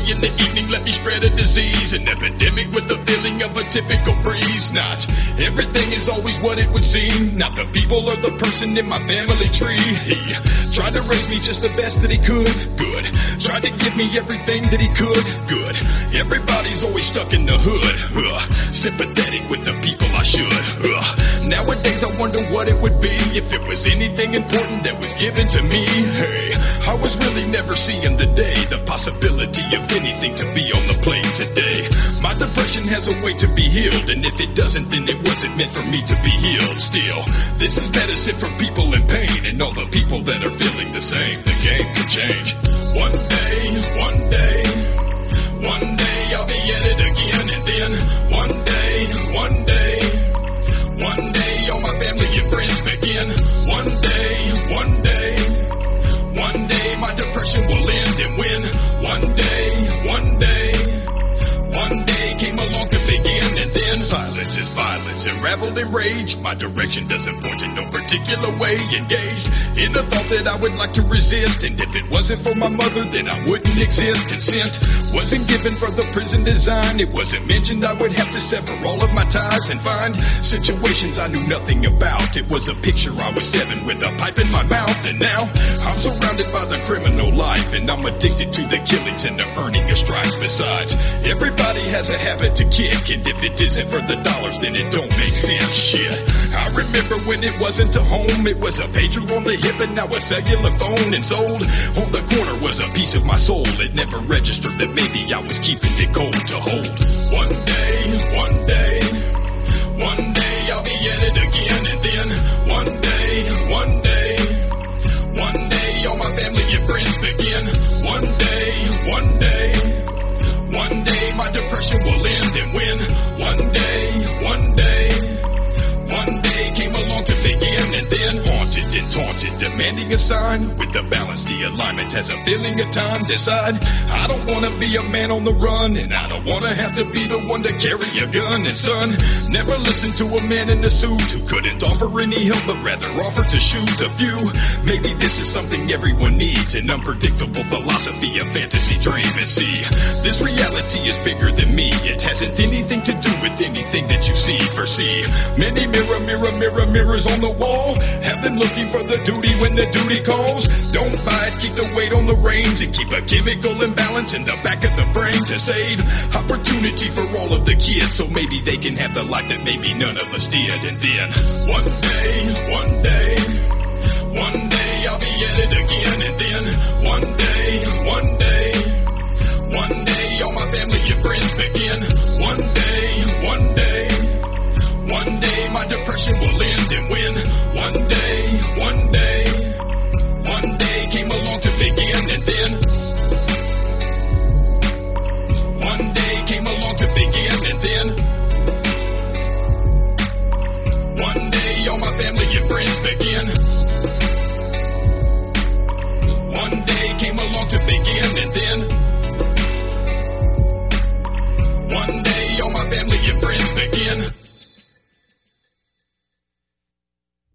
in the evening, let me spread a disease, an epidemic with the feeling of a typical breeze. Not everything is always what it would seem. Not the people or the person in my family tree. He tried to raise me just the best that he could. Good. Tried to give me everything that he could. Good. Everybody's always stuck in the hood. Sympathetic with the people I should. Nowadays I wonder what it would be if it was anything important that was given to me. Hey, I was really never seeing the day, the possibility of anything to be on the plate today. My depression has a way to be healed, and if it doesn't, then it wasn't meant for me to be healed. Still, this is medicine for people in pain, and all the people that are feeling the same. The game can change. One day, one day, one day I'll be at it again, and then one day, one day, one day all my family and friends begin. One day, one day, one day my depression will end, and when one day, one day, one day came along to begin, and then silence is violence, unraveled in rage. My direction doesn't point in no particular way. Engaged in a thought that I would like to resist, and if it wasn't for my mother, then I wouldn't exist. Consent wasn't given for the prison design. It wasn't mentioned I would have to sever all of my ties and find situations I knew nothing about. It was a picture I was 7 with a pipe in my mouth, and now I'm surrounded by the criminal life, and I'm addicted to the killings and the earning of stripes. Besides, everybody has a habit to kick, and if it isn't for the dollars, then it don't make sense. Shit, I remember when it wasn't a home, it was a pager on the hip and now a cellular phone, and sold on the corner was a piece of my soul. It never registered that maybe I was keeping it cold to hold. One day, one day, one day I'll be at it again, and then one day, one day, one day all my family and friends begin. One day, one day, one day my depression will end, and when one day, one day, one day came along to begin, and then haunted and taunted, demanding a sign. With the balance, the alignment has a feeling of time. Decide, I don't want to be a man on the run, and I don't want to have to be the one to carry a gun. And son, never listen to a man in a suit who couldn't offer any help, but rather offer to shoot a few. Maybe this is something everyone needs, an unpredictable philosophy, a fantasy dream. And see, this reality is bigger than me. It hasn't anything to do with anything that you see. For see, many mirrors on the wall have been looking for the duty when the duty calls. Don't buy it, keep the weight on the reins, and keep a chemical imbalance in the back of the brain to save opportunity for all of the kids, so maybe they can have the life that maybe none of us did. And then one day, one day, one day I'll be at it again, and then one day, one day, one day all my family and friends begin. One day, one day, one day my depression will end, and when one day, one day, one day came along to begin, and then one day came along to begin, and then one day all my family and friends begin. One day came along to begin, and then one day all my family and friends begin.